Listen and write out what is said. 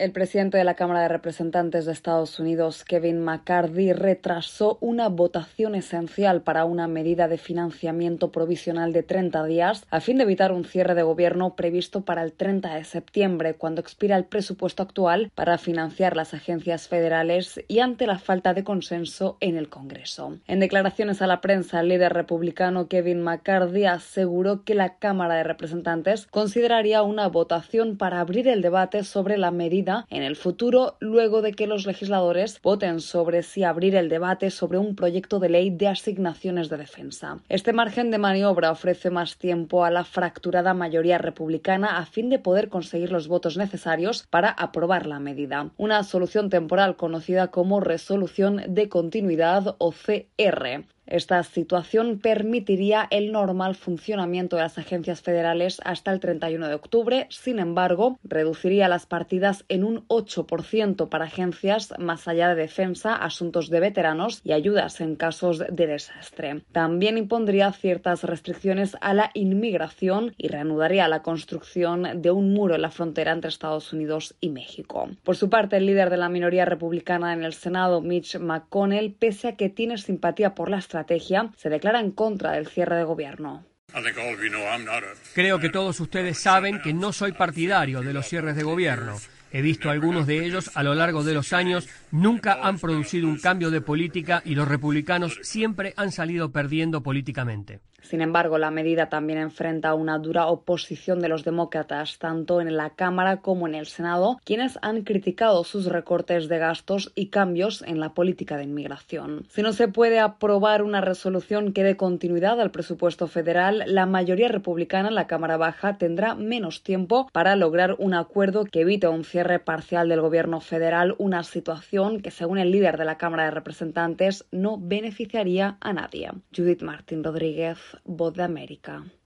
El presidente de la Cámara de Representantes de Estados Unidos, Kevin McCarthy, retrasó una votación esencial para una medida de financiamiento provisional de 30 días a fin de evitar un cierre de gobierno previsto para el 30 de septiembre, cuando expira el presupuesto actual para financiar las agencias federales y ante la falta de consenso en el Congreso. En declaraciones a la prensa, el líder republicano Kevin McCarthy aseguró que la Cámara de Representantes consideraría una votación para abrir el debate sobre la medida en el futuro, luego de que los legisladores voten sobre si abrir el debate sobre un proyecto de ley de asignaciones de defensa. Este margen de maniobra ofrece más tiempo a la fracturada mayoría republicana a fin de poder conseguir los votos necesarios para aprobar la medida. Una solución temporal conocida como Resolución de Continuidad o CR. Esta situación permitiría el normal funcionamiento de las agencias federales hasta el 31 de octubre. Sin embargo, reduciría las partidas en un 8% para agencias más allá de defensa, asuntos de veteranos y ayudas en casos de desastre. También impondría ciertas restricciones a la inmigración y reanudaría la construcción de un muro en la frontera entre Estados Unidos y México. Por su parte, el líder de la minoría republicana en el Senado, Mitch McConnell, pese a que tiene simpatía por la estrategia, se declara en contra del cierre de gobierno. Creo que todos ustedes saben que no soy partidario de los cierres de gobierno. He visto algunos de ellos a lo largo de los años, nunca han producido un cambio de política y los republicanos siempre han salido perdiendo políticamente. Sin embargo, la medida también enfrenta una dura oposición de los demócratas, tanto en la Cámara como en el Senado, quienes han criticado sus recortes de gastos y cambios en la política de inmigración. Si no se puede aprobar una resolución que dé continuidad al presupuesto federal, la mayoría republicana en la Cámara Baja tendrá menos tiempo para lograr un acuerdo que evite un cierre parcial del gobierno federal, una situación que, según el líder de la Cámara de Representantes, no beneficiaría a nadie. Judith Martín Rodríguez, Voz de América.